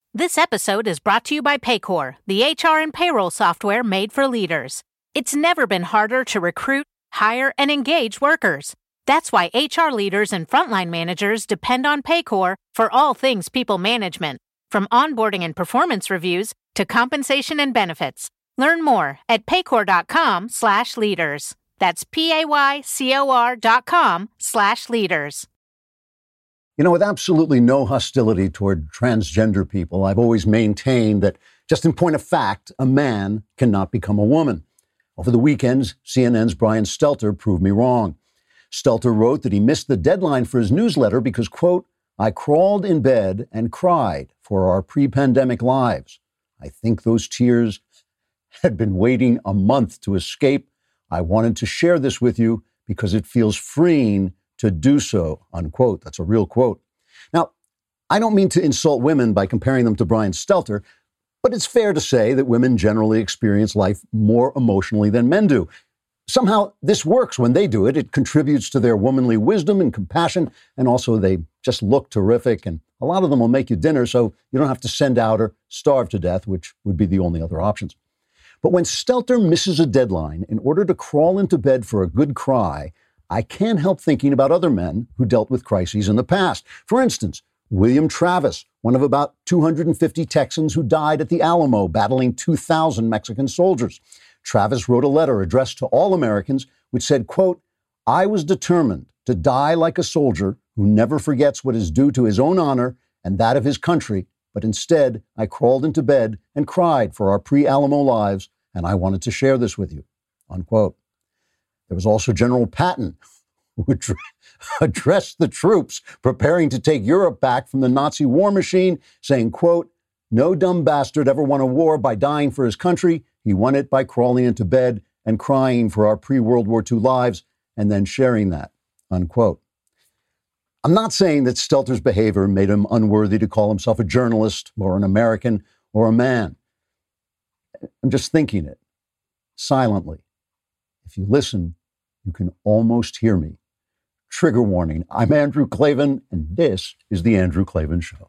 This episode is brought to you by Paycor, the HR and payroll software made for leaders. It's never been harder to recruit, hire, and engage workers. That's why HR leaders and frontline managers depend on Paycor for all things people management, from onboarding and performance reviews to compensation and benefits. Learn more at paycor.com/leaders. That's paycor.com/leaders. You know, with absolutely no hostility toward transgender people, I've always maintained that, just in point of fact, a man cannot become a woman. Over the weekends, CNN's Brian Stelter proved me wrong. Stelter wrote that he missed the deadline for his newsletter because, quote, I crawled in bed and cried for our pre-pandemic lives. I think those tears had been waiting a month to escape. I wanted to share this with you because it feels freeing to do so, unquote. That's a real quote. Now, I don't mean to insult women by comparing them to Brian Stelter, but it's fair to say that women generally experience life more emotionally than men do. Somehow this works when they do it. It contributes to their womanly wisdom and compassion, and also they just look terrific, and a lot of them will make you dinner so you don't have to send out or starve to death, which would be the only other options. But when Stelter misses a deadline in order to crawl into bed for a good cry, I can't help thinking about other men who dealt with crises in the past. For instance, William Travis, one of about 250 Texans who died at the Alamo battling 2,000 Mexican soldiers. Travis wrote a letter addressed to all Americans which said, quote, I was determined to die like a soldier who never forgets what is due to his own honor and that of his country, but instead I crawled into bed and cried for our pre-Alamo lives, and I wanted to share this with you, unquote. There was also General Patton, who addressed the troops preparing to take Europe back from the Nazi war machine, saying, quote, no dumb bastard ever won a war by dying for his country. He won it by crawling into bed and crying for our pre-World War II lives and then sharing that, unquote. I'm not saying that Stelter's behavior made him unworthy to call himself a journalist or an American or a man. I'm just thinking it silently. If you listen, you can almost hear me. Trigger warning. I'm Andrew Klavan, and this is The Andrew Klavan Show.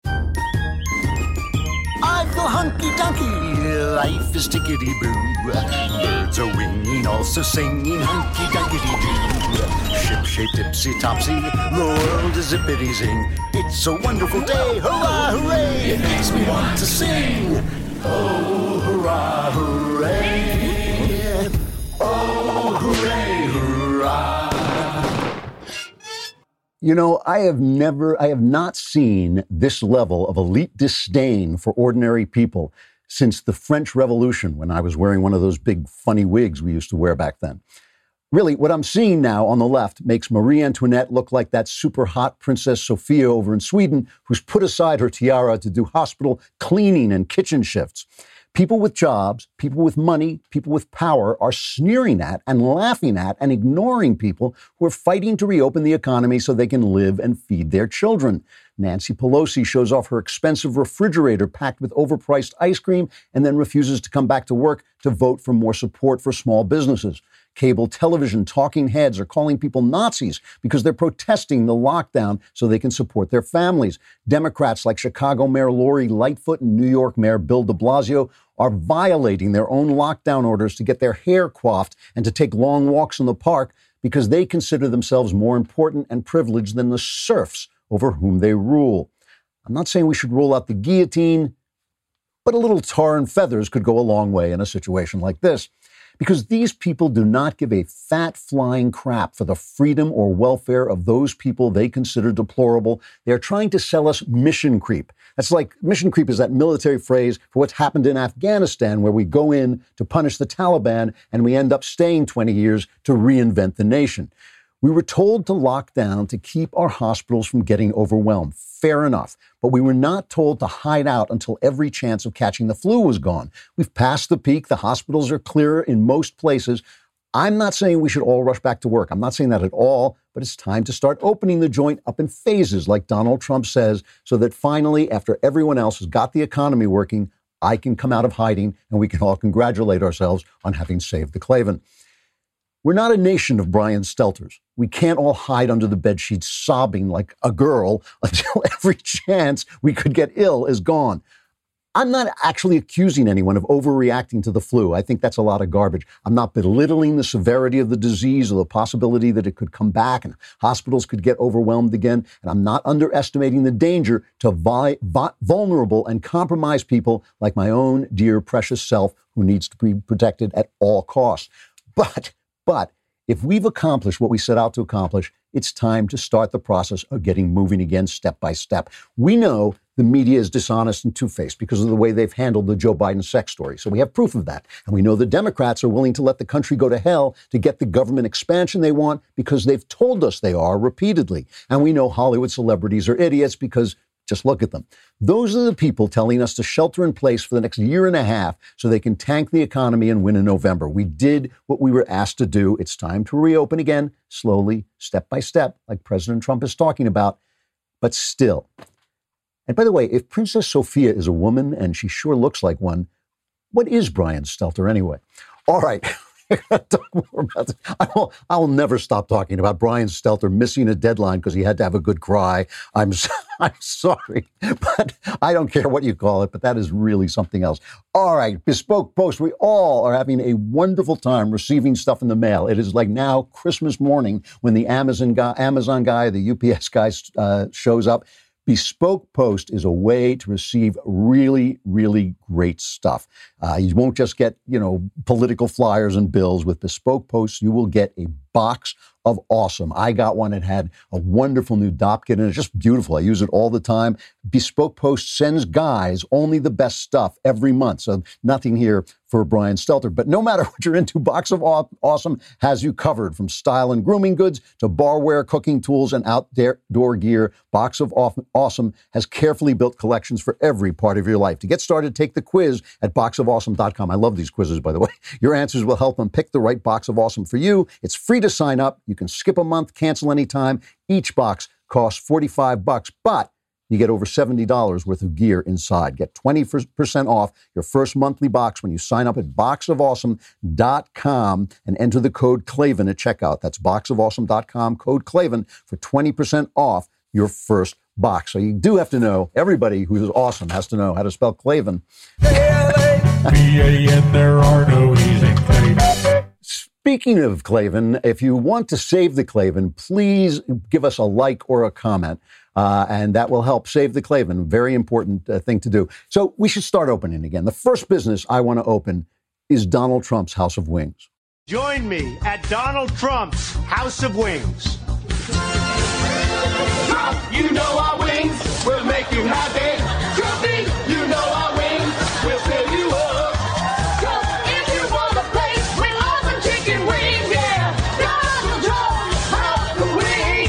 I feel hunky-dunky, life is tickety-boo. Birds are winging, also singing hunky-dunky-doo. Ship-shape, tipsy-topsy, the world is zippity-zing. It's a wonderful day, hurrah, hooray! It makes me want to sing. Oh, hurrah, hooray! Oh, hooray, hurrah! You know, I have not seen this level of elite disdain for ordinary people since the French Revolution, when I was wearing one of those big funny wigs we used to wear back then. Really, what I'm seeing now on the left makes Marie Antoinette look like that super hot Princess Sophia over in Sweden, who's put aside her tiara to do hospital cleaning and kitchen shifts. People with jobs, people with money, people with power are sneering at and laughing at and ignoring people who are fighting to reopen the economy so they can live and feed their children. Nancy Pelosi shows off her expensive refrigerator packed with overpriced ice cream and then refuses to come back to work to vote for more support for small businesses. Cable television talking heads are calling people Nazis because they're protesting the lockdown so they can support their families. Democrats like Chicago Mayor Lori Lightfoot and New York Mayor Bill de Blasio are violating their own lockdown orders to get their hair coiffed and to take long walks in the park because they consider themselves more important and privileged than the serfs over whom they rule. I'm not saying we should roll out the guillotine, but a little tar and feathers could go a long way in a situation like this. Because these people do not give a fat flying crap for the freedom or welfare of those people they consider deplorable. They are trying to sell us mission creep. That's like, mission creep is that military phrase for what's happened in Afghanistan, where we go in to punish the Taliban and we end up staying 20 years to reinvent the nation. We were told to lock down to keep our hospitals from getting overwhelmed. Fair enough. But we were not told to hide out until every chance of catching the flu was gone. We've passed the peak. The hospitals are clearer in most places. I'm not saying we should all rush back to work. I'm not saying that at all, but it's time to start opening the joint up in phases, like Donald Trump says, so that finally, after everyone else has got the economy working, I can come out of hiding and we can all congratulate ourselves on having saved the Klavan. We're not a nation of Brian Stelters. We can't all hide under the bedsheets sobbing like a girl until every chance we could get ill is gone. I'm not actually accusing anyone of overreacting to the flu. I think that's a lot of garbage. I'm not belittling the severity of the disease or the possibility that it could come back and hospitals could get overwhelmed again. And I'm not underestimating the danger to vulnerable and compromised people like my own dear precious self who needs to be protected at all costs. But if we've accomplished what we set out to accomplish, it's time to start the process of getting moving again step by step. We know the media is dishonest and two-faced because of the way they've handled the Joe Biden sex story. So we have proof of that. And we know the Democrats are willing to let the country go to hell to get the government expansion they want because they've told us they are repeatedly. And we know Hollywood celebrities are idiots because just look at them. Those are the people telling us to shelter in place for the next year and a half so they can tank the economy and win in November. We did what we were asked to do. It's time to reopen again, slowly, step by step, like President Trump is talking about, but still. And by the way, if Princess Sophia is a woman, and she sure looks like one, what is Brian Stelter anyway? All right. Talk more about this. I will never stop talking about Brian Stelter missing a deadline because he had to have a good cry. I'm sorry, but I don't care what you call it, but that is really something else. All right, Bespoke Post. We all are having a wonderful time receiving stuff in the mail. It is like now Christmas morning when the Amazon guy, the UPS guy shows up. Bespoke Post is a way to receive really, really great stuff. You won't just get, political flyers and bills. With Bespoke Post, you will get a box of awesome. I got one. It had a wonderful new DOP kit, and it's just beautiful. I use it all the time. Bespoke Post sends guys only the best stuff every month. So nothing here for Brian Stelter. But no matter what you're into, Box of Awesome has you covered. From style and grooming goods to barware, cooking tools, and outdoor gear, Box of Awesome has carefully built collections for every part of your life. To get started, take the quiz at boxofawesome.com. I love these quizzes, by the way. Your answers will help them pick the right Box of Awesome for you. It's free to sign up. You can skip a month, cancel anytime. Each box costs $45, but you get over $70 worth of gear inside. Get 20% off your first monthly box when you sign up at boxofawesome.com and enter the code Klavan at checkout. That's boxofawesome.com, code Klavan for 20% off your first box. So you do have to know, everybody who's awesome has to know how to spell Klavan. K-L-A-V-A-N, there are no E's in Klavan. Speaking of Klavan, if you want to save the Klavan, please give us a like or a comment, and that will help save the Klavan. Very important thing to do. So we should start opening again. The first business I want to open is Donald Trump's House of Wings. Join me at Donald Trump's House of Wings. Trump, you know our wings will make you happy. Trumpy, you know our wings will fill you up. Trump, if you want a place with awesome chicken wings, yeah, Donald Trump's House of Wings.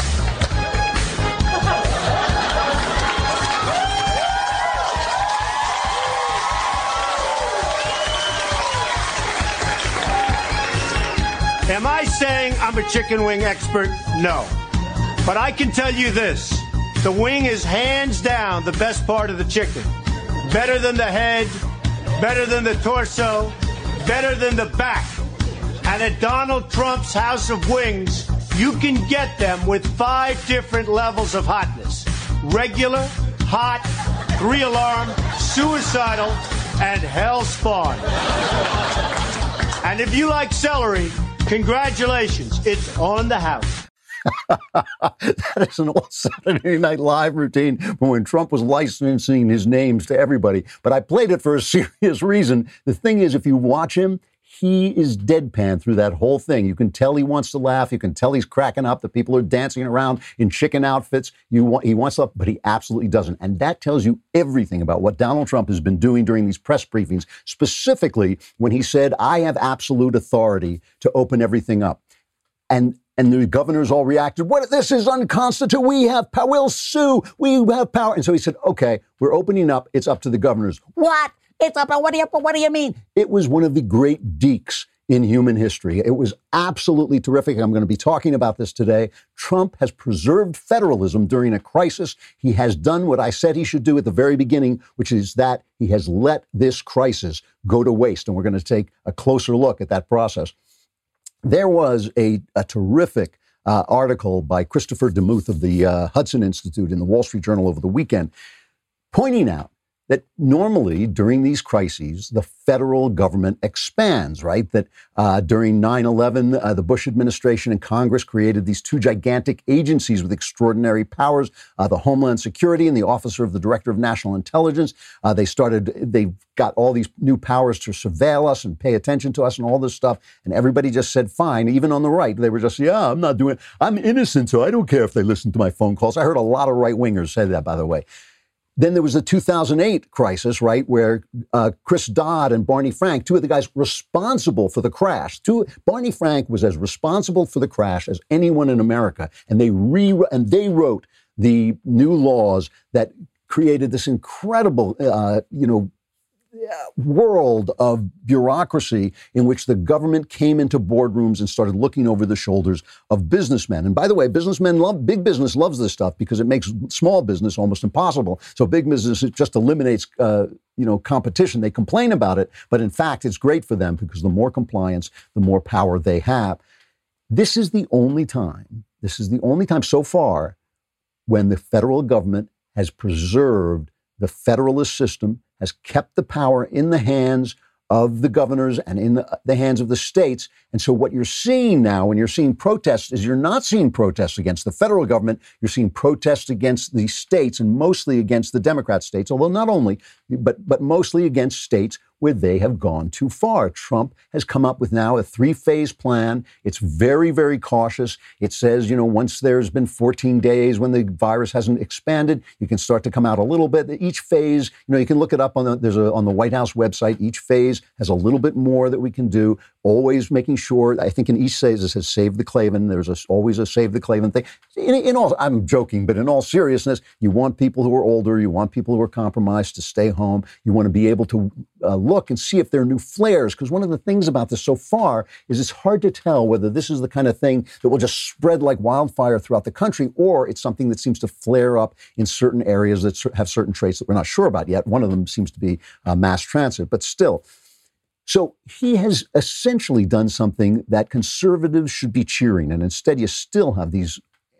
Am I saying I'm a chicken wing expert? No. But I can tell you this, the wing is hands down the best part of the chicken. Better than the head, better than the torso, better than the back. And at Donald Trump's House of Wings, you can get them with 5 different levels of hotness. Regular, hot, 3-alarm, suicidal, and hell spawn. And if you like celery, congratulations, it's on the house. That is an old Saturday Night Live routine from when Trump was licensing his names to everybody. But I played it for a serious reason. The thing is, if you watch him, he is deadpan through that whole thing. You can tell he wants to laugh. You can tell he's cracking up. The people are dancing around in chicken outfits. He wants to, but he absolutely doesn't. And that tells you everything about what Donald Trump has been doing during these press briefings, specifically when he said, I have absolute authority to open everything up. And the governors all reacted, what? This is unconstitutional. We have power. We'll sue. We have power. And so he said, okay, we're opening up. It's up to the governors. What? It's up. What do you mean? It was one of the great deeks in human history. It was absolutely terrific. I'm going to be talking about this today. Trump has preserved federalism during a crisis. He has done what I said he should do at the very beginning, which is that he has let this crisis go to waste. And we're going to take a closer look at that process. There was a terrific article by Christopher DeMuth of the Hudson Institute in the Wall Street Journal over the weekend, pointing out that normally during these crises, the federal government expands, right? That during 9/11, the Bush administration and Congress created these two gigantic agencies with extraordinary powers, the Homeland Security and the Office of the Director of National Intelligence. They got all these new powers to surveil us and pay attention to us and all this stuff. And everybody just said, fine. Even on the right, they were just, I'm innocent, so I don't care if they listen to my phone calls. I heard a lot of right-wingers say that, by the way. Then there was the 2008 crisis, right, where Chris Dodd and Barney Frank, two of the guys responsible for the crash. Barney Frank was as responsible for the crash as anyone in America, and they wrote the new laws that created this incredible, world of bureaucracy in which the government came into boardrooms and started looking over the shoulders of businessmen. And by the way, big business loves this stuff because it makes small business almost impossible. So big business just eliminates, competition. They complain about it, but in fact, it's great for them because the more compliance, the more power they have. This is the only time so far when the federal government has preserved the federalist system, has kept the power in the hands of the governors and in the hands of the states. And so what you're seeing now when you're seeing protests is you're not seeing protests against the federal government. You're seeing protests against the states and mostly against the Democrat states, although not only, but mostly against states where they have gone too far. Trump has come up with now a 3-phase plan. It's very, very cautious. It says, once there's been 14 days when the virus hasn't expanded, you can start to come out a little bit. Each phase, you can look it up on the White House website. Each phase has a little bit more that we can do, always making sure, I think in each phase it says save the Klavan. There's always a save the Klavan thing. I'm joking, but in all seriousness, you want people who are older, you want people who are compromised to stay home. You want to be able to look and see if there are new flares, because one of the things about this so far is it's hard to tell whether this is the kind of thing that will just spread like wildfire throughout the country, or it's something that seems to flare up in certain areas that have certain traits that we're not sure about yet. One of them seems to be mass transit, but still. So he has essentially done something that conservatives should be cheering, and instead you still have these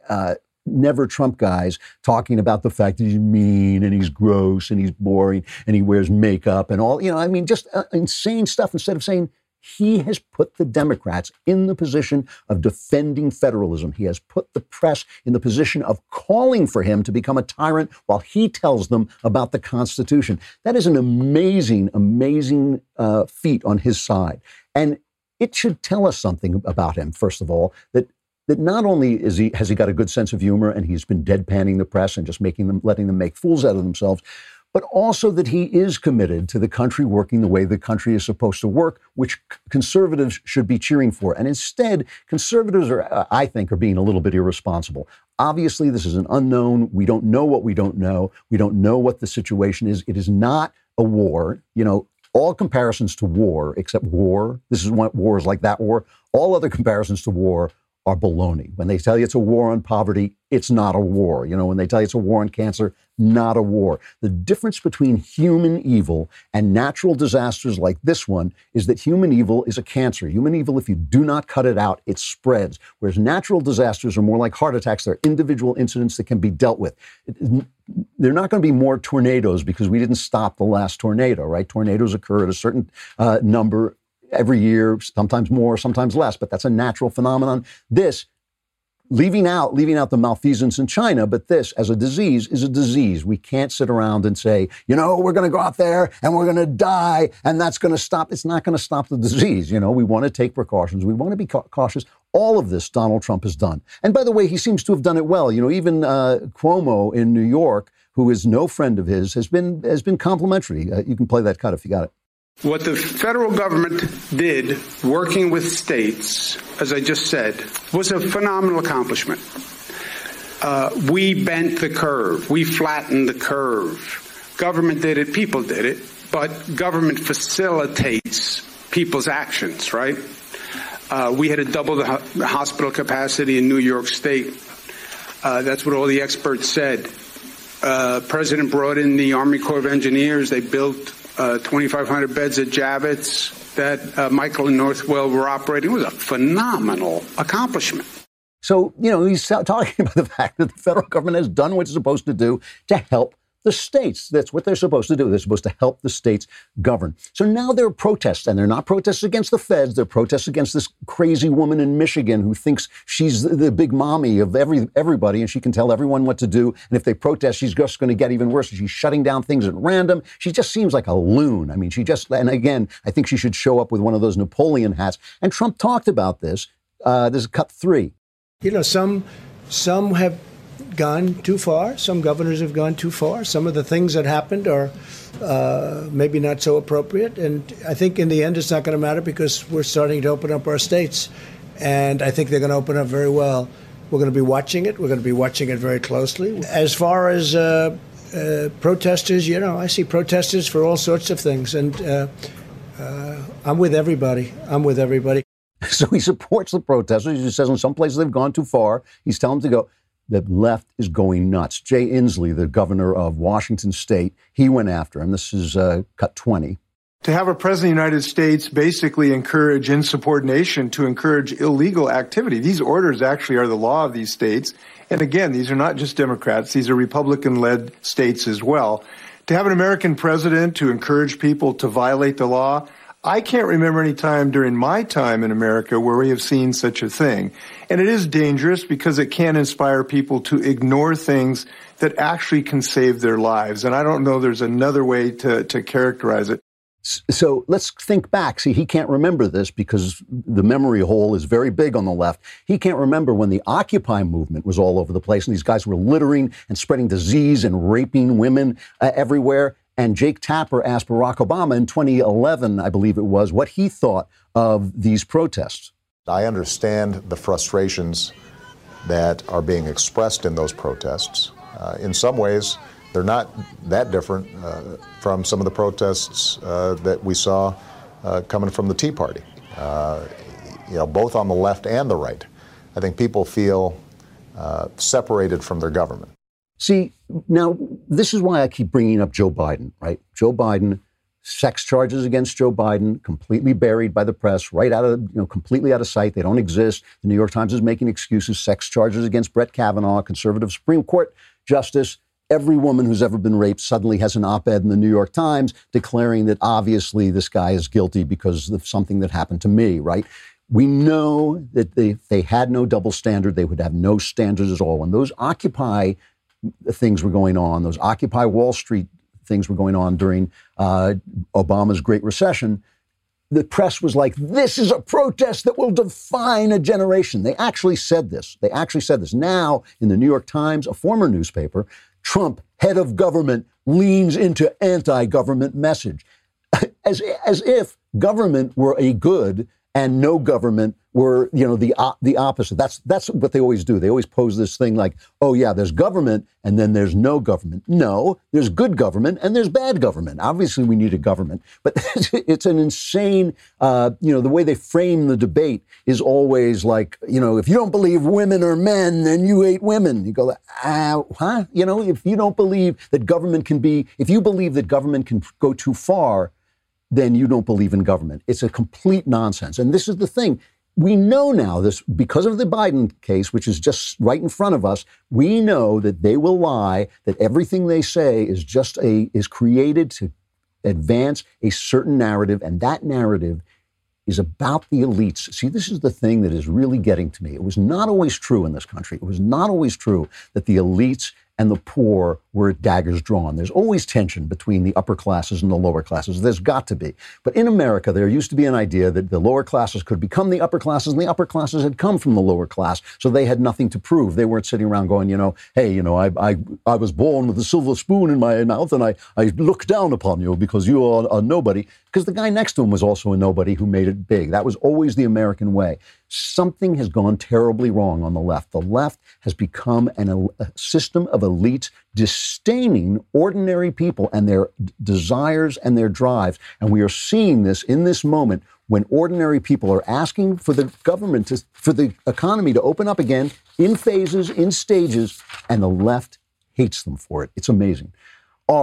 never Trump guys talking about the fact that he's mean and he's gross and he's boring and he wears makeup and all, just insane stuff, instead of saying he has put the Democrats in the position of defending federalism. He has put the press in the position of calling for him to become a tyrant while he tells them about the Constitution. That is an amazing, amazing feat on his side. And it should tell us something about him, first of all, that not only has he got a good sense of humor and he's been deadpanning the press and just letting them make fools out of themselves, but also that he is committed to the country working the way the country is supposed to work, which conservatives should be cheering for. And instead, conservatives I think, are being a little bit irresponsible. Obviously, this is an unknown. We don't know what we don't know. We don't know what the situation is. It is not a war. All comparisons to war, except war, this is what war is like that war. All other comparisons to war are baloney. When they tell you it's a war on poverty, it's not a war. When they tell you it's a war on cancer, not a war. The difference between human evil and natural disasters like this one is that human evil is a cancer. Human evil, if you do not cut it out, it spreads. Whereas natural disasters are more like heart attacks. They're individual incidents that can be dealt with. They're not going to be more tornadoes because we didn't stop the last tornado, right? Tornadoes occur at a certain number every year, sometimes more, sometimes less, but that's a natural phenomenon. This, leaving out the malfeasance in China, but this as a disease is a disease. We can't sit around and say, we're going to go out there and we're going to die and that's going to stop. It's not going to stop the disease. We want to take precautions. We want to be cautious. All of this Donald Trump has done. And by the way, he seems to have done it well. Even Cuomo in New York, who is no friend of his, has been complimentary. You can play that cut if you got it. What the federal government did, working with states, as I just said, was a phenomenal accomplishment. We bent the curve. We flattened the curve. Government did it. People did it. But government facilitates people's actions, right? We had to double the hospital capacity in New York State. That's what all the experts said. President brought in the Army Corps of Engineers. They built 2,500 beds at Javits that Michael and Northwell were operating. It was a phenomenal accomplishment. So, he's talking about the fact that the federal government has done what it's supposed to do to help the states. That's what they're supposed to do. They're supposed to help the states govern. So now there are protests, and they're not protests against the feds. They're protests against this crazy woman in Michigan who thinks she's the big mommy of everybody, and she can tell everyone what to do. And if they protest, she's just going to get even worse. She's shutting down things at random. She just seems like a loon. I mean, and again, I think she should show up with one of those Napoleon hats. And Trump talked about this. This is cut 3. Some have gone too far. Some governors have gone too far. Some of the things that happened are maybe not so appropriate. And I think in the end, it's not going to matter because we're starting to open up our states. And I think they're going to open up very well. We're going to be watching it. We're going to be watching it very closely. As far as protesters, I see protesters for all sorts of things. And I'm with everybody. So he supports the protesters. He says in some places they've gone too far. He's telling them to go. The left is going nuts. Jay Inslee, the governor of Washington State, he went after him. This is cut 20. To have a president of the United States basically encourage insubordination to encourage illegal activity. These orders actually are the law of these states. And again, these are not just Democrats. These are Republican-led states as well. To have an American president to encourage people to violate the law, I can't remember any time during my time in America where we have seen such a thing. And it is dangerous because it can inspire people to ignore things that actually can save their lives. And I don't know there's another way to characterize it. So let's think back. See, he can't remember this because the memory hole is very big on the left. He can't remember when the Occupy movement was all over the place and these guys were littering and spreading disease and raping women everywhere. And Jake Tapper asked Barack Obama in 2011, I believe it was, what he thought of these protests. I understand the frustrations that are being expressed in those protests. In some ways, they're not that different from some of the protests that we saw coming from the Tea Party, both on the left and the right. I think people feel separated from their government. See, now, this is why I keep bringing up Joe Biden, right? Joe Biden, sex charges against Joe Biden, completely buried by the press, completely out of sight. They don't exist. The New York Times is making excuses. Sex charges against Brett Kavanaugh, conservative Supreme Court justice. Every woman who's ever been raped suddenly has an op-ed in the New York Times declaring that obviously this guy is guilty because of something that happened to me, right? We know that if they had no double standard, they would have no standards at all. When those Occupy things were going on, those Occupy Wall Street things were going on during Obama's Great Recession, the press was like, this is a protest that will define a generation. They actually said this. Now, in the New York Times, a former newspaper, Trump, head of government, leans into anti-government message. As if government were a good and no government were, the opposite. That's what they always do. They always pose this thing like, oh yeah, there's government and then there's no government. No, there's good government and there's bad government. Obviously we need a government, but it's an insane, the way they frame the debate is always like, if you don't believe women are men, then you hate women. You go, huh? If you don't believe that government if you believe that government can go too far, then you don't believe in government. It's a complete nonsense. And this is the thing. We know now this because of the Biden case, which is just right in front of us. We know that they will lie, that everything they say is created to advance a certain narrative. And that narrative is about the elites. See, this is the thing that is really getting to me. It was not always true in this country. It was not always true that the elites and the poor were at daggers drawn. There's always tension between the upper classes and the lower classes. There's got to be. But in America, there used to be an idea that the lower classes could become the upper classes, and the upper classes had come from the lower class, so they had nothing to prove. They weren't sitting around going, hey, I was born with a silver spoon in my mouth, and I look down upon you because you are a nobody. Because the guy next to him was also a nobody who made it big. That was always the American way. Something has gone terribly wrong on the left. The left has become a system of elites disdaining ordinary people and their desires and their drives. And we are seeing this in this moment when ordinary people are asking for the government for the economy to open up again in phases, in stages, and the left hates them for it. It's amazing. All right.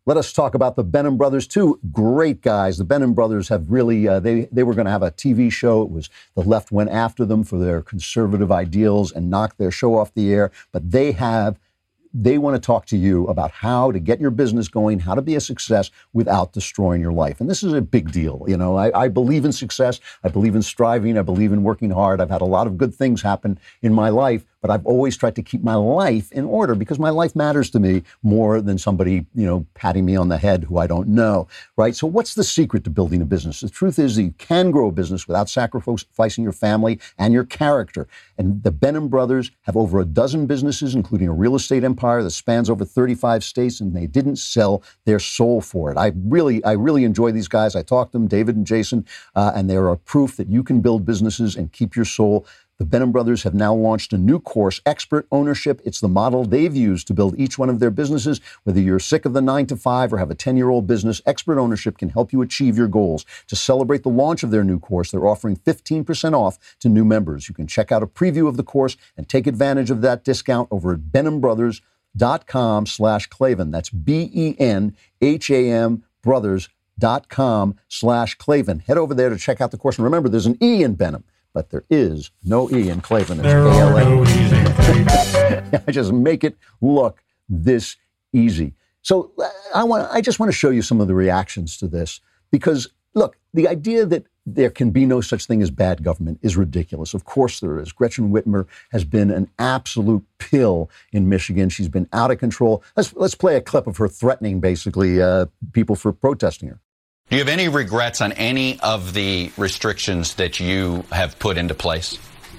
let us talk about the Benham brothers, two great guys. The Benham brothers have really, they were going to have a TV show. It was the left went after them for their conservative ideals and knocked their show off the air. But they want to talk to you about how to get your business going, how to be a success without destroying your life. And this is a big deal. You know, I believe in success. I believe in striving. I believe in working hard. I've had a lot of good things happen in my life, but I've always tried to keep my life in order because my life matters to me more than somebody, you know, patting me on the head who I don't know, right? So what's the secret to building a business? The truth is that you can grow a business without sacrificing your family and your character. And the Benham brothers have over a dozen businesses, including a real estate empire that spans over 35 states, and they didn't sell their soul for it. I really enjoy these guys. I talked to them, David and Jason, and they're a proof that you can build businesses and keep your soul. The Benham brothers have now launched a new course, Expert Ownership. It's the model they've used to build each one of their businesses. Whether you're sick of the 9-to-5 or have a 10-year-old business, Expert Ownership can help you achieve your goals. To celebrate the launch of their new course, they're offering 15% off to new members. You can check out a preview of the course and take advantage of that discount over at benhambrothers.com/Klavan. That's BENHAM brothers.com/Klavan. Head over there to check out the course. And remember, there's an E in Benham, but there is no E in Klavan. It's KLA. I just make it look this easy. So I just want to show you some of the reactions to this because, look, the idea that there can be no such thing as bad government is ridiculous. Of course there is. Gretchen Whitmer has been an absolute pill in Michigan. She's been out of control. Let's play a clip of her threatening, basically, people for protesting her. Do you have any regrets on any of the restrictions that you have put into place?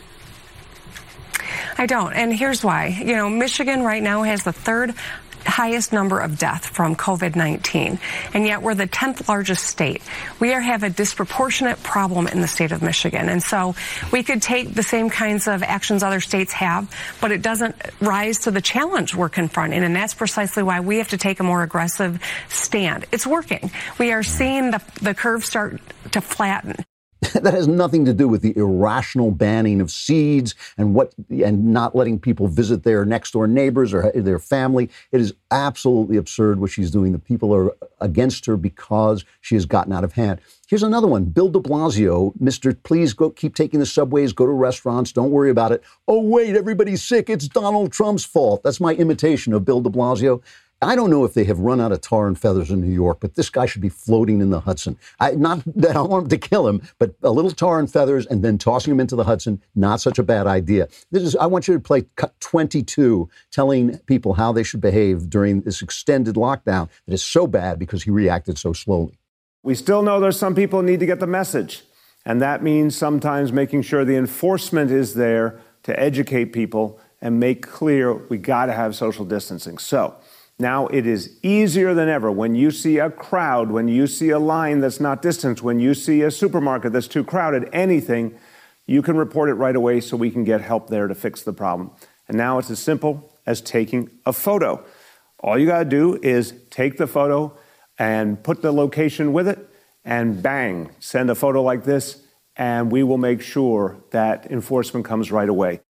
I don't. And here's why. You know, Michigan right now has the third highest number of deaths from COVID-19, and yet we're the 10th largest state. We have a disproportionate problem in the state of Michigan, and so we could take the same kinds of actions other states have, but it doesn't rise to the challenge we're confronting, and that's precisely why we have to take a more aggressive stand. It's working. We are seeing the curve start to flatten. That has nothing to do with the irrational banning of seeds and not letting people visit their next door neighbors or their family. It is absolutely absurd what she's doing. The people are against her because she has gotten out of hand. Here's another one. Bill de Blasio, Mr. Please go keep taking the subways, go to restaurants, don't worry about it. Oh, wait, everybody's sick. It's Donald Trump's fault. That's my imitation of Bill de Blasio. I don't know if they have run out of tar and feathers in New York, but this guy should be floating in the Hudson. Not that I don't want him to kill him, but a little tar and feathers and then tossing him into the Hudson, not such a bad idea. I want you to play cut 22, telling people how they should behave during this extended lockdown that is so bad because he reacted so slowly. We still know there's some people who need to get the message, and that means sometimes making sure the enforcement is there to educate people and make clear we got to have social distancing. So now it is easier than ever when you see a crowd, when you see a line that's not distanced, when you see a supermarket that's too crowded, anything, you can report it right away so we can get help there to fix the problem. And now it's as simple as taking a photo. All you got to do is take the photo and put the location with it, and bang, send a photo like this, and we will make sure that enforcement comes right away.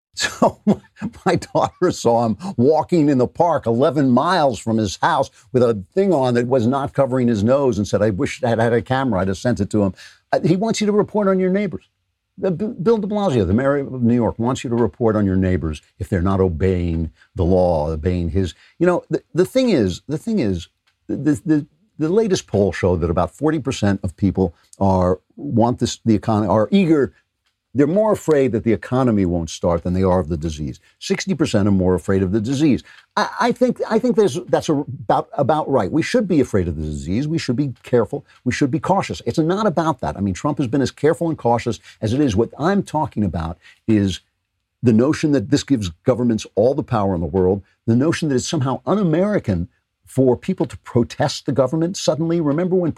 So my daughter saw him walking in the park 11 miles from his house with a thing on that was not covering his nose and said, I wish I had a camera. I'd have sent it to him. He wants you to report on your neighbors. Bill de Blasio, the mayor of New York, wants you to report on your neighbors if they're not obeying the law, obeying his. You know, the thing is, the latest polls show that about 40% of people are eager. They're more afraid that the economy won't start than they are of the disease. 60% are more afraid of the disease. I think that's about right. We should be afraid of the disease. We should be careful. We should be cautious. It's not about that. I mean, Trump has been as careful and cautious as it is. What I'm talking about is the notion that this gives governments all the power in the world, the notion that it's somehow un-American for people to protest the government suddenly. Remember when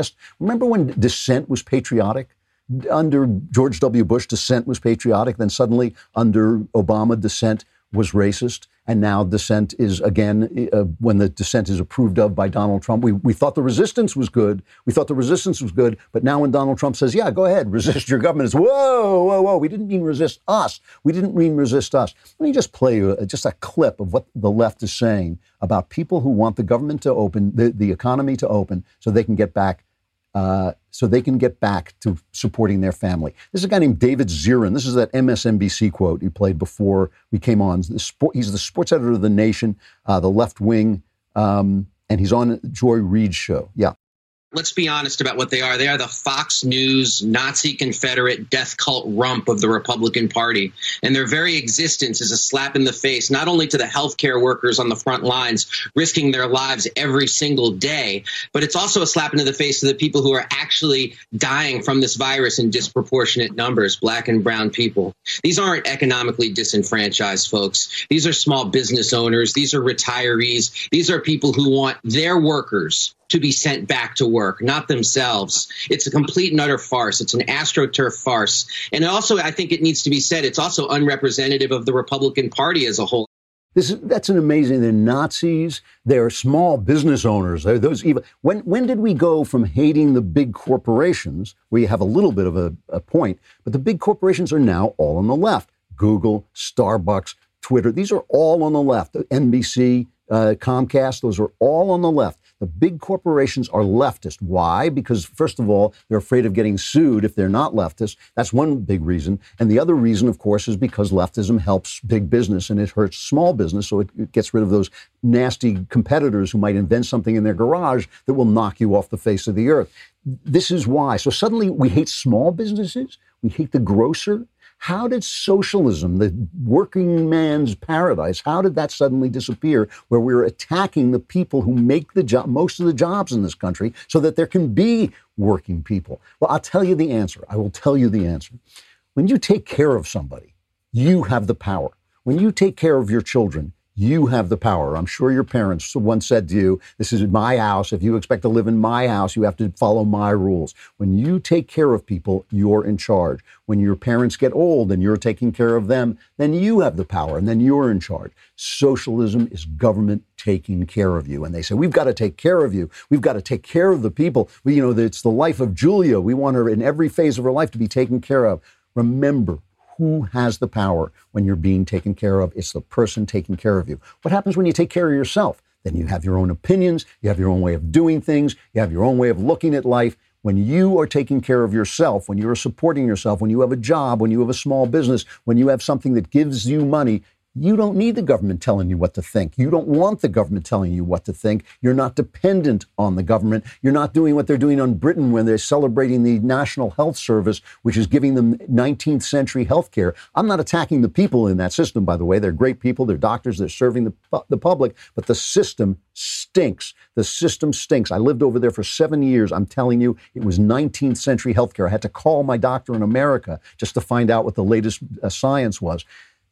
dissent was patriotic? Under George W. Bush, dissent was patriotic. Then suddenly, under Obama, dissent was racist. And now dissent is, again, when the dissent is approved of by Donald Trump. We thought the resistance was good. But now when Donald Trump says, yeah, go ahead, resist your government, it's whoa. We didn't mean resist us. Let me just play you just a clip of what the left is saying about people who want the government to open, the economy to open, so they can get back to supporting their family. This is a guy named David Zirin. This is that MSNBC quote he played before we came on. He's the sports editor of The Nation, the left wing, and he's on Joy Reid's show. Yeah. Let's be honest about what they are. They are the Fox News, Nazi Confederate death cult rump of the Republican Party. And their very existence is a slap in the face, not only to the healthcare workers on the front lines, risking their lives every single day, but it's also a slap into the face to the people who are actually dying from this virus in disproportionate numbers, black and brown people. These aren't economically disenfranchised folks. These are small business owners. These are retirees. These are people who want their workers to be sent back to work, not themselves. It's a complete and utter farce. It's an AstroTurf farce. And also, I think it needs to be said, it's also unrepresentative of the Republican Party as a whole. That's an amazing. They're Nazis. They're small business owners. They're those evil. When did we go from hating the big corporations, where you have a little bit of a point, but the big corporations are now all on the left? Google, Starbucks, Twitter. These are all on the left. NBC, Comcast. Those are all on the left. The big corporations are leftist. Why? Because, first of all, they're afraid of getting sued if they're not leftist. That's one big reason. And the other reason, of course, is because leftism helps big business and it hurts small business. So it gets rid of those nasty competitors who might invent something in their garage that will knock you off the face of the earth. This is why. So suddenly we hate small businesses. We hate the grocer. How did socialism, the working man's paradise, how did that suddenly disappear, where we're attacking the people who make the job, most of the jobs in this country, so that there can be working people? Well, I'll tell you the answer. I will tell you the answer. When you take care of somebody, you have the power. When you take care of your children, you have the power. I'm sure your parents once said to you, this is my house. If you expect to live in my house, you have to follow my rules. When you take care of people, you're in charge. When your parents get old and you're taking care of them, then you have the power and then you're in charge. Socialism is government taking care of you. And they say, we've got to take care of you. We've got to take care of the people. It's the life of Julia. We want her in every phase of her life to be taken care of. Remember, who has the power when you're being taken care of? It's the person taking care of you. What happens when you take care of yourself? Then you have your own opinions, you have your own way of doing things, you have your own way of looking at life. When you are taking care of yourself, when you're supporting yourself, when you have a job, when you have a small business, when you have something that gives you money, you don't need the government telling you what to think. You don't want the government telling you what to think. You're not dependent on the government. You're not doing what they're doing on Britain when they're celebrating the National Health Service, which is giving them 19th century health care. I'm not attacking the people in that system, by the way. They're great people. They're doctors. They're serving the public. But the system stinks. The system stinks. I lived over there for 7 years. I'm telling you, it was 19th century health care. I had to call my doctor in America just to find out what the latest science was.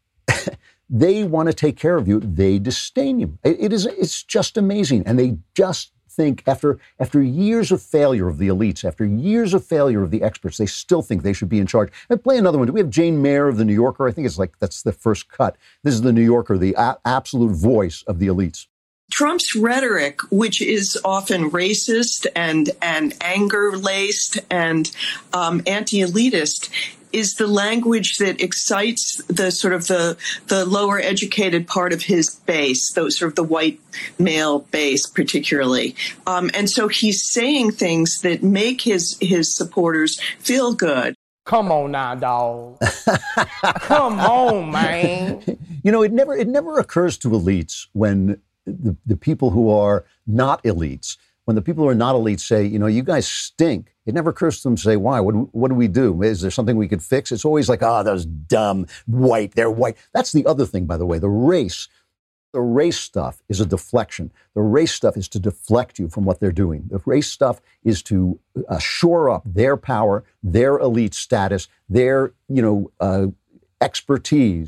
They want to take care of you. They disdain you. It's just amazing. And they just think after years of failure of the elites, after years of failure of the experts, they still think they should be in charge. And play another one. Do we have Jane Mayer of The New Yorker? I think that's the first cut. This is The New Yorker, the absolute voice of the elites. Trump's rhetoric, which is often racist and anger-laced and anti-elitist, is the language that excites the sort of the lower educated part of his base, those sort of the white male base particularly. And so he's saying things that make his supporters feel good. Come on now, dog. Come on, man. It never occurs to elites when the people who are not elites, when the people who are not elites say, you guys stink. It never occurs to them to say, why? What do we do? Is there something we could fix? It's always like, those dumb white, they're white. That's the other thing, by the way, the race stuff is a deflection. The race stuff is to deflect you from what they're doing. The race stuff is to shore up their power, their elite status, their, expertise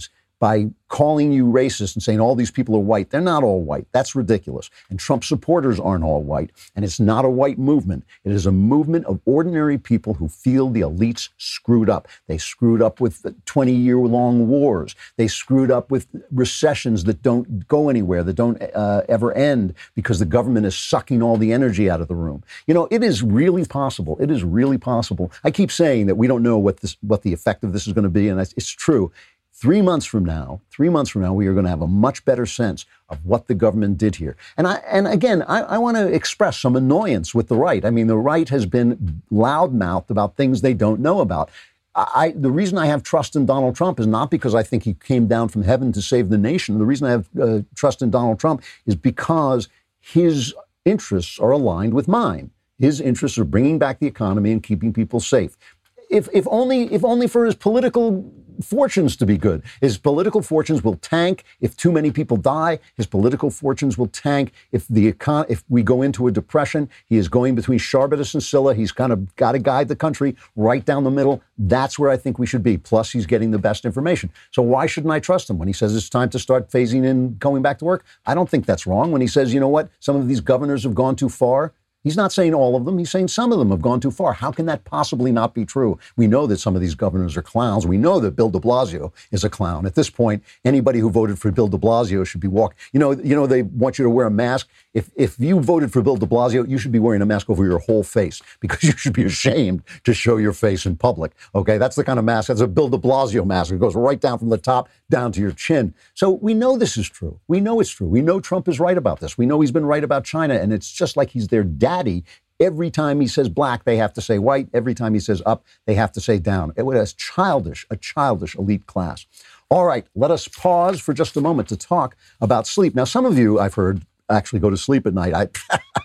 by calling you racist and saying all these people are white. They're not all white. That's ridiculous. And Trump supporters aren't all white. And it's not a white movement. It is a movement of ordinary people who feel the elites screwed up. They screwed up with 20-year-long wars. They screwed up with recessions that don't go anywhere, that don't ever end because the government is sucking all the energy out of the room. You know, it is really possible. It is really possible. I keep saying that we don't know what the effect of this is going to be, and it's true. 3 months from now, we are going to have a much better sense of what the government did here. And again, I want to express some annoyance with the right. I mean, the right has been loudmouthed about things they don't know about. The reason I have trust in Donald Trump is not because I think he came down from heaven to save the nation. The reason I have trust in Donald Trump is because his interests are aligned with mine. His interests are bringing back the economy and keeping people safe. If only for his political fortunes to be good. His political fortunes will tank if too many people die. His political fortunes will tank if we go into a depression. He is going between Sharbatus and Scylla. He's kind of got to guide the country right down the middle. That's where I think we should be. Plus, he's getting the best information. So why shouldn't I trust him when he says it's time to start phasing in going back to work? I don't think that's wrong. When he says, you know what, some of these governors have gone too far. He's not saying all of them. He's saying some of them have gone too far. How can that possibly not be true? We know that some of these governors are clowns. We know that Bill de Blasio is a clown. At this point, anybody who voted for Bill de Blasio should be walking. You know, they want you to wear a mask. If you voted for Bill de Blasio, you should be wearing a mask over your whole face because you should be ashamed to show your face in public. Okay, that's the kind of mask. That's a Bill de Blasio mask. It goes right down from the top down to your chin. So we know this is true. We know it's true. We know Trump is right about this. We know he's been right about China, and it's just like he's their daddy. Every time he says black, they have to say white. Every time he says up, they have to say down. It was a childish elite class. All right, let us pause for just a moment to talk about sleep. Now, some of you, I've heard, actually go to sleep at night.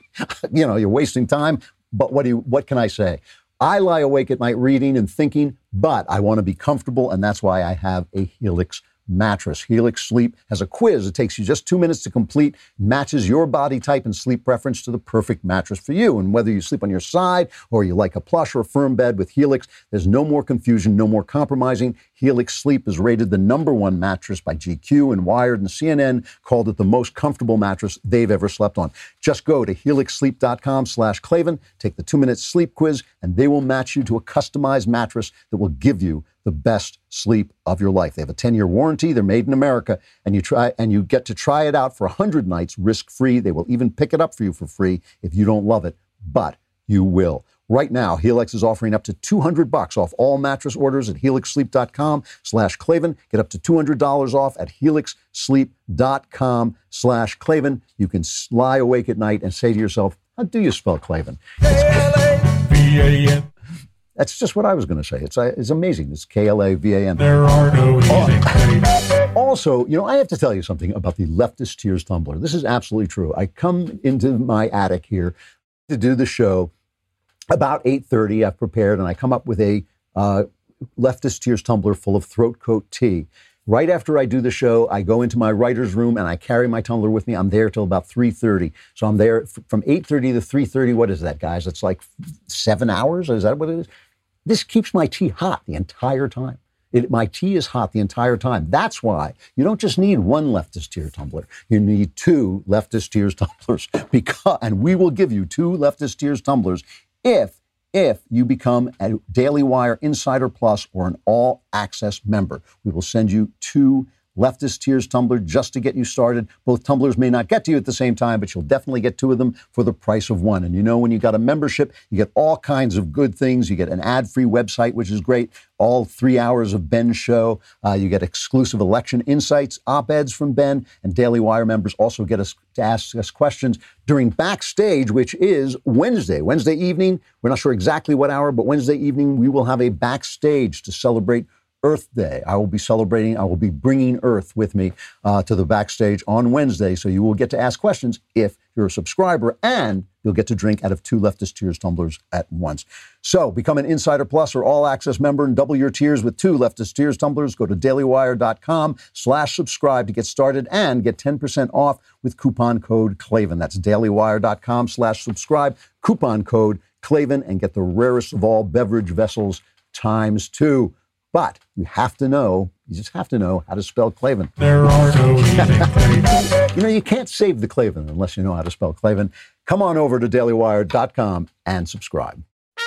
You're wasting time, but what can I say? I lie awake at night reading and thinking, but I want to be comfortable, and that's why I have a Helix mattress. Helix Sleep has a quiz. It takes you just 2 minutes to complete, matches your body type and sleep preference to the perfect mattress for you. And whether you sleep on your side or you like a plush or a firm bed with Helix, there's no more confusion, no more compromising. Helix Sleep is rated the #1 mattress by GQ and Wired, and CNN called it the most comfortable mattress they've ever slept on. Just go to helixsleep.com/Klavan, take the 2-minute sleep quiz, and they will match you to a customized mattress that will give you the best sleep of your life. They have a 10-year warranty. They're made in America, and you get to try it out for 100 nights risk-free. They will even pick it up for you for free if you don't love it, but you will. Right now, Helix is offering up to $200 off all mattress orders at helixsleep.com/Klavan. Get up to $200 off at helixsleep.com/Klavan. You can lie awake at night and say to yourself, how do you spell Klavan? K-L-A-V-A-N. That's just what I was going to say. It's amazing. It's K-L-A-V-A-N. There are no easy claims. Also, I have to tell you something about the Leftist Tears tumbler. This is absolutely true. I come into my attic here to do the show about 8:30. I've prepared, and I come up with a Leftist Tears tumbler full of throat coat tea. Right after I do the show, I go into my writer's room and I carry my tumbler with me. I'm there till about 3:30. So I'm there from 8:30 to 3:30. What is that, guys? It's like 7 hours? Is that what it is? This keeps my tea hot the entire time. My tea is hot the entire time. That's why you don't just need one Leftist Tear tumbler. You need 2 Leftist Tears tumblers, and we will give you 2 Leftist Tears tumblers if you become a Daily Wire Insider Plus or an All Access member. We will send you 2 Leftist Tears tumbler just to get you started. Both tumblers may not get to you at the same time, but you'll definitely get 2 of them for the price of 1. And when you got a membership, you get all kinds of good things. You get an ad-free website, which is great. All 3 hours of Ben's show. You get exclusive election insights, op-eds from Ben, and Daily Wire members also get us to ask us questions during Backstage, which is Wednesday evening. We're not sure exactly what hour, but Wednesday evening we will have a Backstage to celebrate Earth Day. I will be bringing Earth with me to the Backstage on Wednesday. So you will get to ask questions if you're a subscriber, and you'll get to drink out of 2 Leftist Tears tumblers at once. So become an Insider Plus or All Access member and double your tears with 2 Leftist Tears tumblers. Go to dailywire.com/subscribe to get started and get 10% off with coupon code Klavan. That's dailywire.com/subscribe, coupon code Klavan, and get the rarest of all beverage vessels ×2. But you just have to know how to spell Klavan. There are no easy things. You know, you can't save the Klavan unless you know how to spell Klavan. Come on over to dailywire.com and subscribe.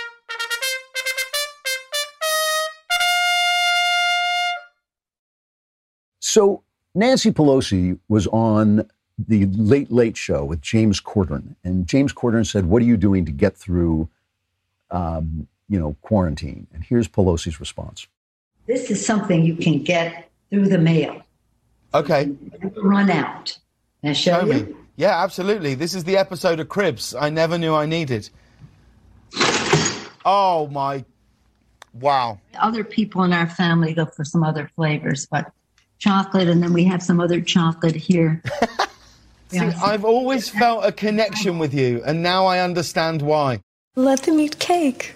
So Nancy Pelosi was on the Late Late Show with James Corden, and James Corden said, "What are you doing to get through, quarantine?" And here's Pelosi's response. This is something you can get through the mail. Okay. Run out. Can I show you? Me. Yeah, absolutely. This is the episode of Cribs I never knew I needed. Oh my, wow. Other people in our family go for some other flavors, but chocolate, and then we have some other chocolate here. See, I've always felt a connection with you, and now I understand why. Let them eat cake.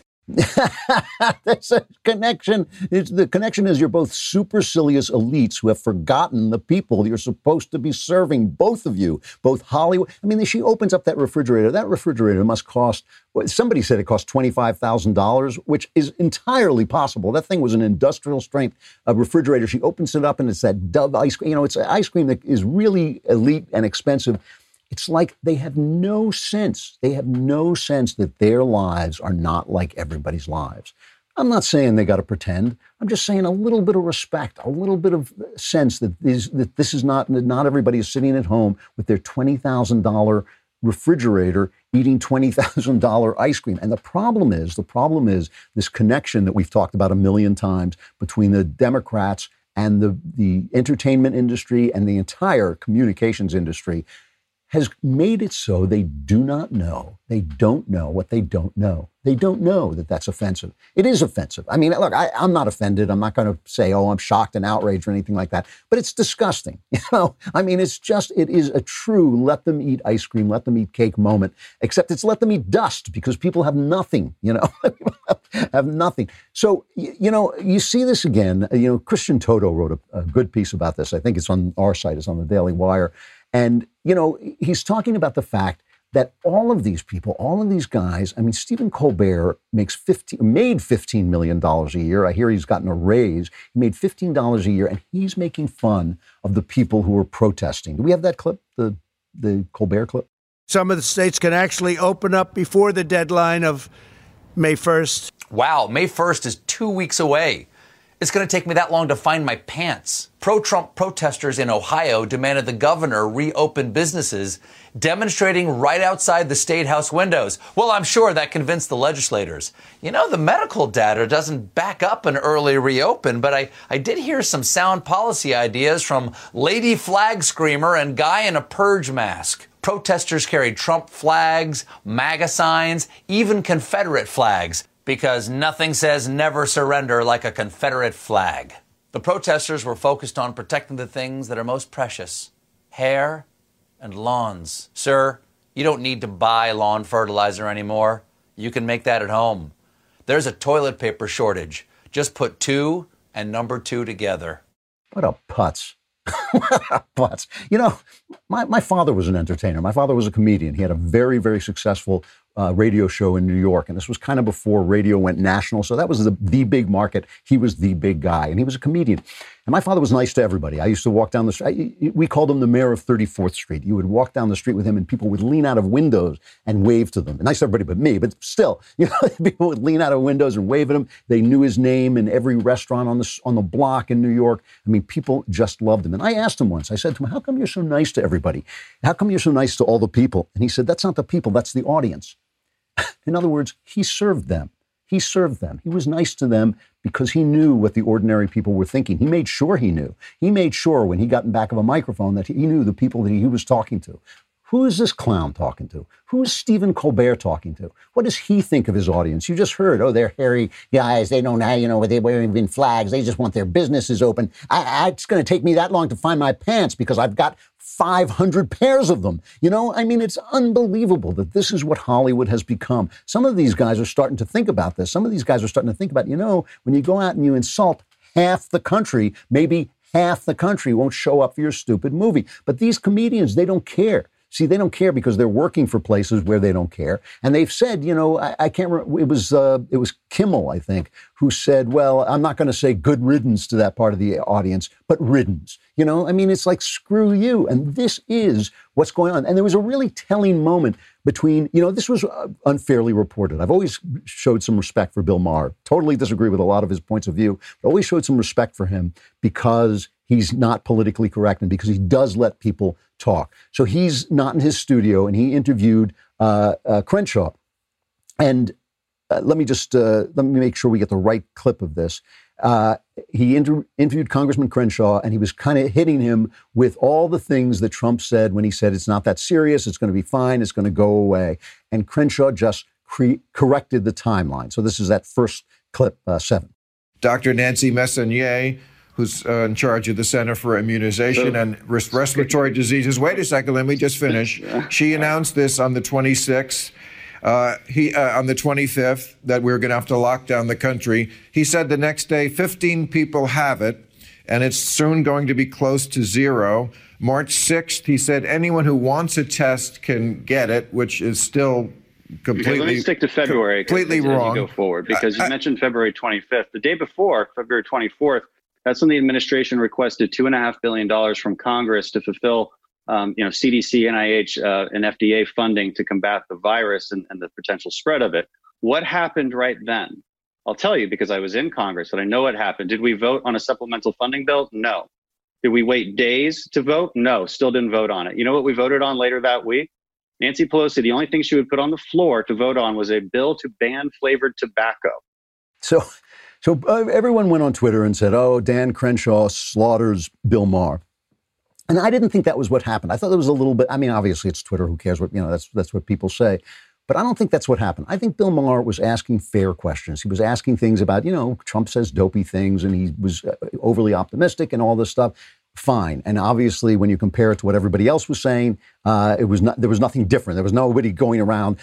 There's a connection. The connection is you're both supercilious elites who have forgotten the people you're supposed to be serving, both of you, both Hollywood. I mean, she opens up that refrigerator. That refrigerator must cost, somebody said it cost $25,000, which is entirely possible. That thing was an industrial strength refrigerator. She opens it up and it's that Dove ice cream. You know, it's ice cream that is really elite and expensive. It's like they have no sense. They have no sense that their lives are not like everybody's lives. I'm not saying they got to pretend. I'm just saying a little bit of respect, a little bit of sense that this is not everybody is sitting at home with their $20,000 refrigerator eating $20,000 ice cream. And the problem is this connection that we've talked about a million times between the Democrats and the entertainment industry and the entire communications industry has made it so they don't know what they don't know. They don't know that that's offensive. It is offensive. I mean, look, I'm not offended. I'm not going to say, oh, I'm shocked and outraged or anything like that. But it's disgusting. You know, I mean, it is a true let them eat ice cream, let them eat cake moment, except it's let them eat dust because people have nothing, have nothing. So, you see this again. Christian Toto wrote a good piece about this. I think it's on our site. It's on the Daily Wire. And, he's talking about the fact that all of these people, all of these guys, I mean, Stephen Colbert made $15 million a year. I hear he's gotten a raise. He made $15 a year, and he's making fun of the people who are protesting. Do we have that clip, the Colbert clip? Some of the states can actually open up before the deadline of May 1st. Wow, May 1st is 2 weeks away. It's going to take me that long to find my pants. Pro-Trump protesters in Ohio demanded the governor reopen businesses, demonstrating right outside the State House windows. Well, I'm sure that convinced the legislators. The medical data doesn't back up an early reopen, but I did hear some sound policy ideas from Lady Flag Screamer and guy in a purge mask. Protesters carried Trump flags, MAGA signs, even Confederate flags, because nothing says never surrender like a Confederate flag. The protesters were focused on protecting the things that are most precious: hair and lawns. Sir, you don't need to buy lawn fertilizer anymore. You can make that at home. There's a toilet paper shortage. Just put 2 and number 2 together. What a putz. What a putz. My father was an entertainer. My father was a comedian. He had a very, very successful radio show in New York. And this was kind of before radio went national. So that was the big market. He was the big guy. And he was a comedian. And my father was nice to everybody. I used to walk down the street. We called him the mayor of 34th Street. You would walk down the street with him and people would lean out of windows and wave to them. Nice to everybody but me. But still, people would lean out of windows and wave at him. They knew his name in every restaurant on the block in New York. I mean, people just loved him. And I asked him once, I said to him, how come you're so nice to everybody? How come you're so nice to all the people? And he said, that's not the people, that's the audience. In other words, he served them. He served them. He was nice to them because he knew what the ordinary people were thinking. He made sure he knew. He made sure when he got in back of a microphone that he knew the people that he was talking to. Who is this clown talking to? Who is Stephen Colbert talking to? What does he think of his audience? You just heard, they're hairy guys. They don't know, they're wearing flags. They just want their businesses open. It's going to take me that long to find my pants because I've got 500 pairs of them. I mean, it's unbelievable that this is what Hollywood has become. Some of these guys are starting to think about this. Some of these guys are starting to think about, when you go out and you insult half the country, maybe half the country won't show up for your stupid movie. But these comedians, they don't care. See, they don't care because they're working for places where they don't care. And they've said, I can't remember, it was Kimmel, I think, who said, well, I'm not going to say good riddance to that part of the audience, but riddance. It's like, screw you. And this is what's going on. And there was a really telling moment between, this was unfairly reported. I've always showed some respect for Bill Maher. Totally disagree with a lot of his points of view, but always showed some respect for him because he's not politically correct and because he does let people talk. So he's not in his studio, and he interviewed Crenshaw. And let me make sure we get the right clip of this. He interviewed Congressman Crenshaw, and he was kind of hitting him with all the things that Trump said when he said it's not that serious, it's going to be fine, it's going to go away. And Crenshaw just corrected the timeline. So this is that first clip, 7. Dr. Nancy Messonnier, who's in charge of the Center for Immunization and Respiratory Diseases. Wait a second, let me just finish. She announced this on the 26th. On the 25th, that we're going to have to lock down the country. He said the next day, 15 people have it, and it's soon going to be close to 0. March 6th, he said anyone who wants a test can get it, which is still completely okay, let me stick to February. Completely wrong. As you go forward, because you mentioned February 25th. The day before, February 24th, that's when the administration requested $2.5 billion from Congress to fulfill CDC, NIH, and FDA funding to combat the virus and the potential spread of it. What happened right then? I'll tell you, because I was in Congress and I know what happened. Did we vote on a supplemental funding bill? No. Did we wait days to vote? No, still didn't vote on it. You know what we voted on later that week? Nancy Pelosi, the only thing she would put on the floor to vote on was a bill to ban flavored tobacco. So everyone went on Twitter and said, oh, Dan Crenshaw slaughters Bill Maher. And I didn't think that was what happened. I thought there was a little bit, obviously it's Twitter, who cares what, that's what people say. But I don't think that's what happened. I think Bill Maher was asking fair questions. He was asking things about, Trump says dopey things and he was overly optimistic and all this stuff. Fine. And obviously when you compare it to what everybody else was saying, there was nothing different. There was nobody going around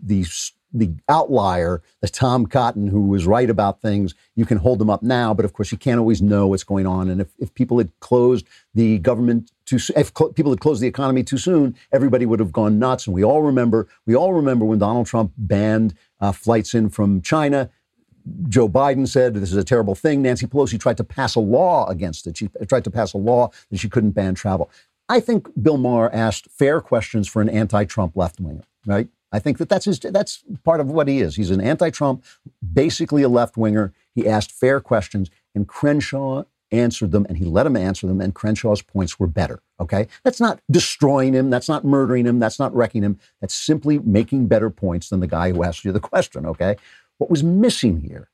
the outlier, the Tom Cotton, who was right about things. You can hold them up now, but of course you can't always know what's going on. And if people had closed the government if people had closed the economy too soon, everybody would have gone nuts. And we all remember when Donald Trump banned flights in from China. Joe Biden said this is a terrible thing. Nancy Pelosi tried to pass a law against it. She tried to pass a law that she couldn't ban travel. I think Bill Maher asked fair questions for an anti-Trump left-winger, right? I think that's part of what he is. He's an anti-Trump, basically a left-winger. He asked fair questions, and Crenshaw answered them, and he let him answer them, and Crenshaw's points were better, okay? That's not destroying him. That's not murdering him. That's not wrecking him. That's simply making better points than the guy who asked you the question, okay? What was missing here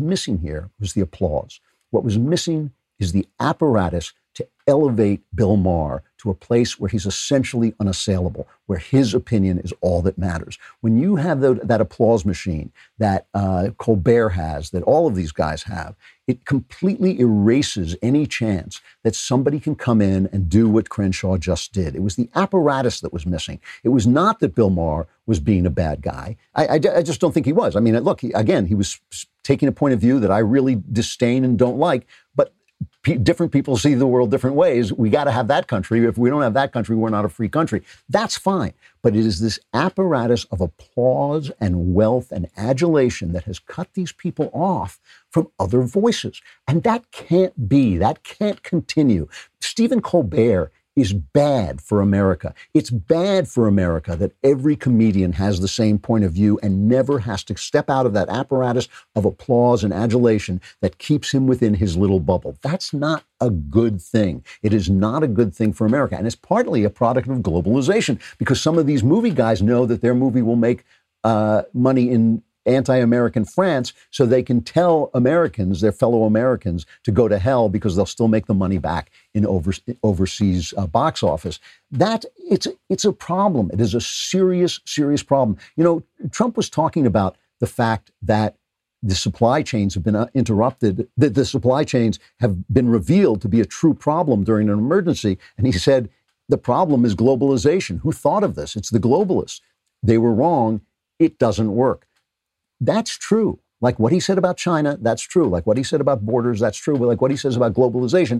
was the applause. What was missing is the apparatus to elevate Bill Maher to a place where he's essentially unassailable, where his opinion is all that matters. When you have that applause machine that Colbert has, that all of these guys have, it completely erases any chance that somebody can come in and do what Crenshaw just did. It was the apparatus that was missing. It was not that Bill Maher was being a bad guy. I just don't think he was. I mean, look, he was taking a point of view that I really disdain and don't like, but different people see the world different ways. We got to have that country. If we don't have that country, we're not a free country. That's fine. But it is this apparatus of applause and wealth and adulation that has cut these people off from other voices. And that can't be. That can't continue. Stephen Colbert is bad for America. It's bad for America that every comedian has the same point of view and never has to step out of that apparatus of applause and adulation that keeps him within his little bubble. That's not a good thing. It is not a good thing for America. And it's partly a product of globalization because some of these movie guys know that their movie will make money in anti-American France, so they can tell Americans, their fellow Americans, to go to hell because they'll still make the money back in overseas box office. It's a problem. It is a serious, serious problem. Trump was talking about the fact that the supply chains have been interrupted, that the supply chains have been revealed to be a true problem during an emergency. And he said, the problem is globalization. Who thought of this? It's the globalists. They were wrong. It doesn't work. That's true. Like what he said about China, that's true. Like what he said about borders, that's true. But like what he says about globalization,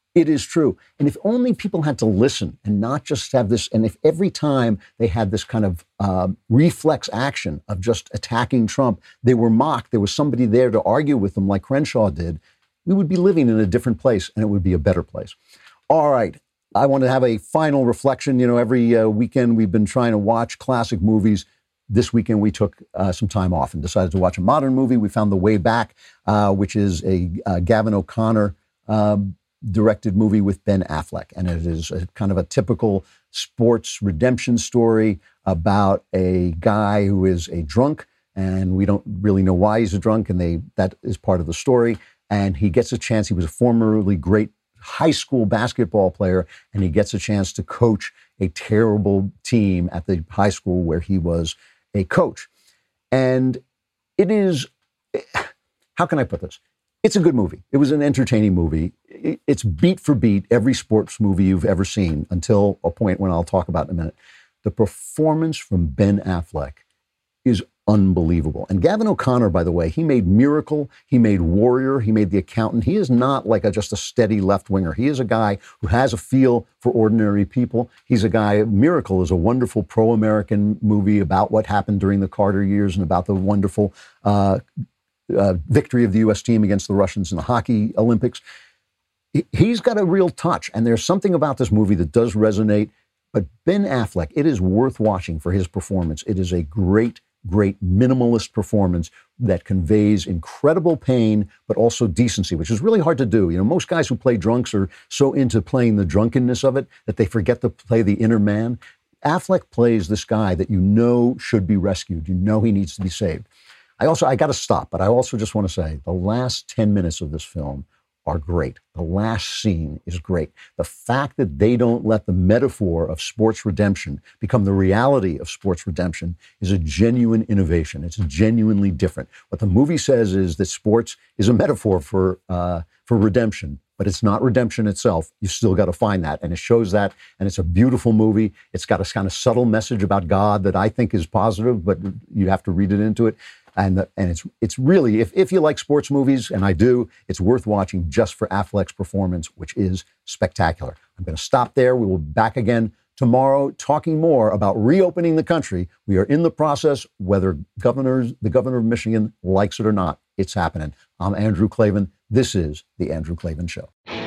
It is true. And if only people had to listen and not just have this, and if every time they had this kind of reflex action of just attacking Trump, they were mocked, there was somebody there to argue with them like Crenshaw did, we would be living in a different place and it would be a better place. All right. I want to have a final reflection. You know, every weekend we've been trying to watch classic movies. This weekend we took some time off and decided to watch a modern movie. We found The Way Back, which is a Gavin O'Connor directed movie with Ben Affleck. And it is a kind of a typical sports redemption story about a guy who is a drunk, and we don't really know why he's a drunk, and that is part of the story. And he gets a chance. He was a formerly great high school basketball player, and he gets a chance to coach a terrible team at the high school where he was a coach. And it is, how can I put this? It's a good movie. It was an entertaining movie. It's beat for beat every sports movie you've ever seen until a point when I'll talk about in a minute. The performance from Ben Affleck is unbelievable. And Gavin O'Connor, by the way, he made Miracle, he made Warrior, he made The Accountant. He is not like just a steady left-winger. He is a guy who has a feel for ordinary people. He's a guy, Miracle is a wonderful pro-American movie about what happened during the Carter years and about the wonderful victory of the U.S. team against the Russians in the hockey Olympics. He's got a real touch, and there's something about this movie that does resonate. But Ben Affleck, it is worth watching for his performance. It is a great minimalist performance that conveys incredible pain, but also decency, which is really hard to do. You know, most guys who play drunks are so into playing the drunkenness of it that they forget to play the inner man. Affleck plays this guy that you know should be rescued. You know he needs to be saved. I got to stop, but I also just want to say the last 10 minutes of this film are great. The last scene is great. The fact that they don't let the metaphor of sports redemption become the reality of sports redemption is a genuine innovation. It's genuinely different. What the movie says is that sports is a metaphor for redemption, but it's not redemption itself. You still got to find that. And it shows that. And it's a beautiful movie. It's got a kind of subtle message about God that I think is positive, but you have to read it into it. And it's really, if you like sports movies, and I do, it's worth watching just for Affleck's performance, which is spectacular. I'm going to stop there. We will be back again tomorrow talking more about reopening the country. We are in the process, whether the governor of Michigan likes it or not. It's happening. I'm Andrew Klavan. This is The Andrew Klavan Show.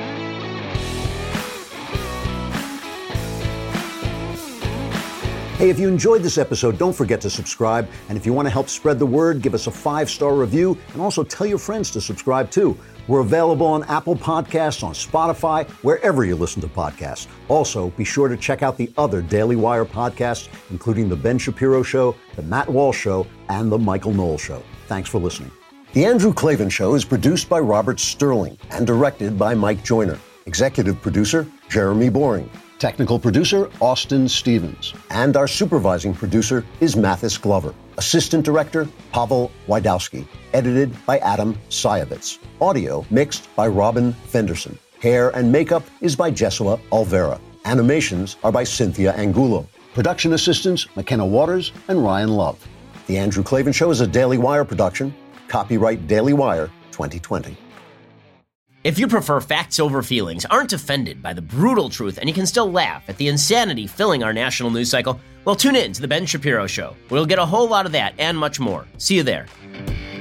Hey, if you enjoyed this episode, don't forget to subscribe. And if you want to help spread the word, give us a 5-star review and also tell your friends to subscribe too. We're available on Apple Podcasts, on Spotify, wherever you listen to podcasts. Also, be sure to check out the other Daily Wire podcasts, including The Ben Shapiro Show, The Matt Walsh Show, and The Michael Knowles Show. Thanks for listening. The Andrew Klavan Show is produced by Robert Sterling and directed by Mike Joyner. Executive producer, Jeremy Boring. Technical producer, Austin Stevens. And our supervising producer is Mathis Glover. Assistant director, Pavel Wydowski. Edited by Adam Sayevitz. Audio mixed by Robin Fenderson. Hair and makeup is by Jesua Alvera. Animations are by Cynthia Angulo. Production assistants, McKenna Waters and Ryan Love. The Andrew Klavan Show is a Daily Wire production. Copyright Daily Wire 2020. If you prefer facts over feelings, aren't offended by the brutal truth, and you can still laugh at the insanity filling our national news cycle, well, tune in to The Ben Shapiro Show. We'll get a whole lot of that and much more. See you there.